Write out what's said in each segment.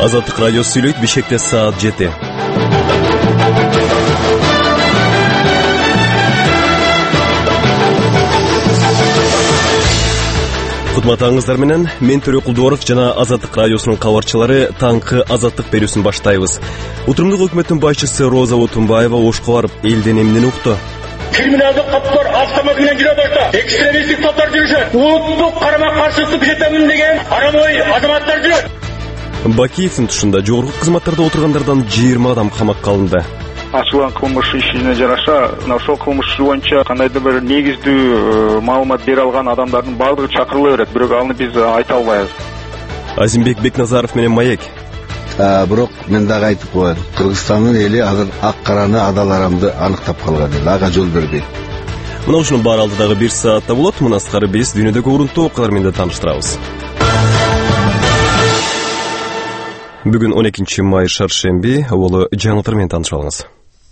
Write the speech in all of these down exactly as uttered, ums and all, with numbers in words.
Азаттык радиосу сүйлөйт. Бишкекте саат жети. Кутматаңыздар менен мен Төрө Кулдуоров жана Азаттык радиосунун кабарчылары таңкы азаттык берүүсүн баштайбыз. Утурумдук өкмөттүн башчысы Роза Отунбаева ошко барып элден эмнени укту? Криминалдык каттар автомобиль менен жүрө башта. Экстремисттик топтор жүрүшөт. Улуттук карама-каршылыкты күчөтөмүн деген арамой азаматтар жүрөт. Бакиевдин тушунда жогорку кызматтарда отургандардан жыйырма адам камакка алынды. Ачылган кылмыш ишине жараша ошол кылмыш боюнча кандайдыр бир негиздүү маалымат бере алган адамдардын баардыгы чакырыла берет, бирок аны биз айта албайбыз. Азимбек Бекназаров менен Маек. Бирок мен дагы айтып коеюн, Кыргызстандын эли азыр ак-караны, адал-арамды аныктап калган эл, ага жол бербейт. Мына ушунун баары алды дагы бир саатта болот. Мына аскары биз дүйнөдөгү урунттуу окуялар менен тааныштырабыз. Бүгүн он экинчи май шаршемби, абалы жаңылыктар менен таанышып алыңыз.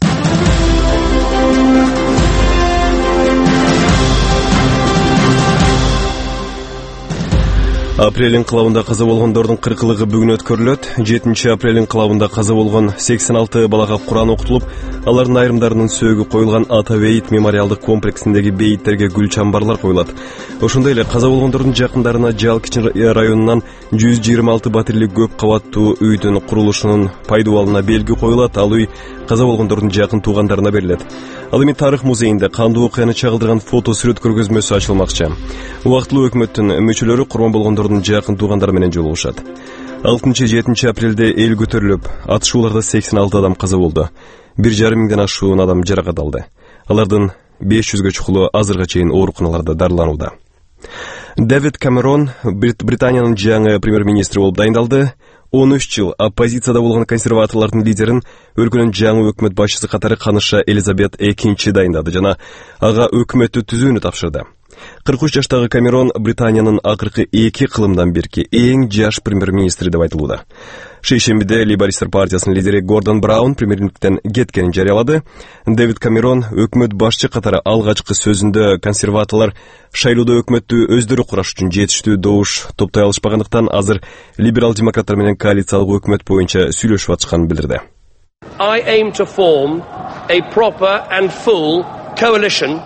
Апрель инкылабында каза болгондордун кыркылыгы бүгүн өткөрүлөт. жетинчи апрель инкылабында каза болгон сексен алты балага Куран окутулуп, алардын айрымдарынын сөөгү коюлган Ата Бейит мемориалдык комплексиндеги бейиттерге гүл чамбарлар коюлат. Ошондой эле каза болгондордун жакындарына Жалкичин районунан жүз жыйырма алты батирлик көп кабаттуу үйдүн курулушунун пайдубалына белги коюлат. Ал үй каза болгондордун жакын туугандарына берилет. Ал эми Тарых музейинде кандуу окуяны чагылдырган фото сүрөт көргөзмөсү ачылмакчы. Убактылуу өкмөттүн мүчөлөрү курман болгондордун жакын туугандары менен жолугушат. алтынчы жетинчи апрелде эл көтөрүлүп, атышууларда сексен алты адам каза болду. бир жарым миңден ашуун адам жаракат алды. Алардын беш жүзгө чукулу азырга чейин ооруканаларда дарыланууда. Дэвид Камерон Британиянын жаңы премьер-министри болуп дайындалды. он үч жыл оппозицияда болгон консерваторлордун лидерин өлкөнүн жаңы өкмөт башчысы катары каныша Элизабет экинчи дайындады жана ага өкмөттү түзүүнү тапшырды. кырк үч жаштагы Камерон Британиянын акыркы эки кылымдан бирки эң жаш премьер-министри деп айтылууда. Шейшембиде Лейбористтер партиясынын лидери Гордон Браун премьерликтен кеткенин жарыялады. Дэвид Камерон өкмөт башчы катары алгачкы сөзүндө консерваторлор шайлоодо өкмөттү өздөрү кураш үчүн жетиштүү добуш топтой алышпагандыктан азыр либерал демократтар менен коалициялык өкмөт боюнча сүйлөшүп атышканын билдирди. I aim to form a proper and full coalition.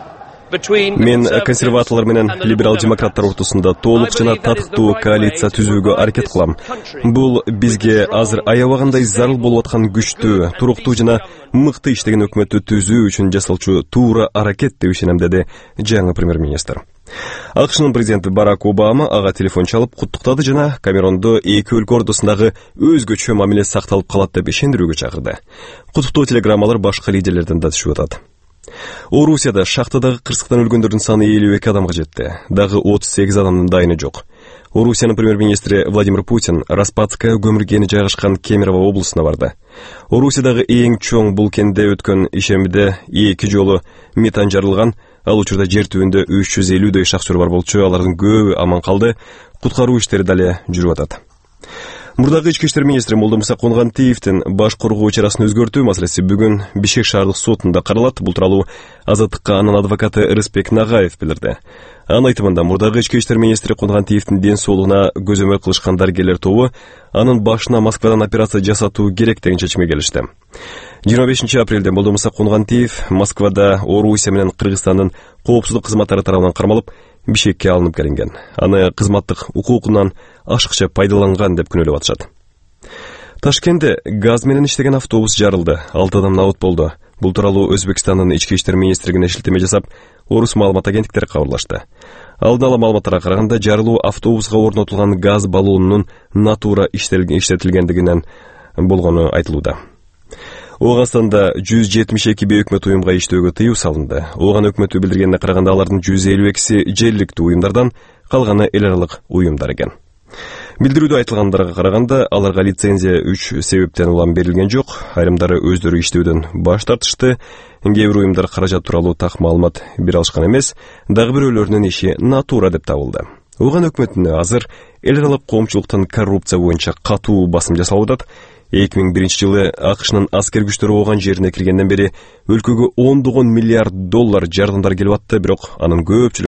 Мен консерваторлор менен либерал демократтар ортосунда толук жана татыктуу коалиция түзүүгө аракет кылам. Бул бизге азыр аябагандай зарыл болуп аткан күчтүү, туруктуу жана мыкты иштеген өкмөттү түзүү үчүн жасалчу туура аракет деп ишенем, деди жаңы премьер-министр. АКШнын президенти Барак Обама ага телефон чалып куттуктады жана Камеронду эки өлкө ортосундагы өзгөчө мамиле сакталып калат деп ишендирүүгө чакырды. Куттуктоо телеграммалар башка лидерлерден да түшүп атат. Орусияда шахтадагы кырсыктан өлгөндөрдүн саны элүү эки адамга жетти. Дагы отуз сегиз адамдын дайыны жок. Орусиянын премьер-министри Владимир Путин Распадская көмүркени жайгашкан Кемерово облусуна барды. Орусиядагы эң чоң бул кенде өткөн ишембиде эки жолу метан жарылган. Ал учурда жер түбүндө үч жүз элүүдөй шахтер бар болчу, алардын көбү аман калды. Куткаруу иштери дале жүрүп атат. Мурдагы ички иштер министри Молдомуса Конгантиевдин баш коргоо чарасын өзгөртүү маселеси бүгүн Бишкек шаардык сотунда каралат. Бул тууралуу Азаттыкка анын адвокаты Рыспек Нагаев билдирди. Анын айтымында мурдагы ички иштер министри Конгантиевдин ден соолугуна көзөмөл кылышкан дарыгерлер тобу анын башына Москвадан операция жасатуу керек деген чечимге келишти. жыйырма бешинчи апрелде Молдомуса Конгантиев Москвада Орусия менен Кыргызстандын коопсуздук кызматтары тарабынан кармалып Бишкекке алынып келинген. Аны кызматтык укугунан ашыкча пайдаланган деп күнөөлөп атышат. Ташкентте газ менен иштеген автобус жарылды. алты адам набыт болду. Бул тууралуу Өзбекстандын ички иштер министрлигине шилтеме жасап, орус маалымат агенттиктери кабарлашты. Алдын ала маалыматтарга караганда жарылуу автобуска орнотулган газ баллонунун натура иштетилгендигинен болгону айтылууда. Оогастанда жүз жетимиш эки бейөкмөт уюмга иштөөгө тыюу салынды. Ооган өкмөтү билдиргенине караганда алардын жүз элүү экиси жергиликтүү уюмдардан, калганы эл аралык уюмдар экен. Билдирүүдө айтылгандарга караганда аларга лицензия үч себептен улам берилген жок. Айрымдары өздөрү иштөөдөн баш тартышты. Кээ бир уюмдар каражат тууралуу так маалымат бере алышкан эмес. Дагы бирөөлөрүнүн иши натура деп табылды. Ооган өкмөтүнө азыр эл аралык коомчулуктан коррупция боюнча катуу басым жасалып атат. эки миң биринчи жылы АКШнын аскер күчтөрү ооган жерине киргенден бери өлкөгө ондогон миллиард доллар жардамдар келип атты, бирок анын көпчүлүгү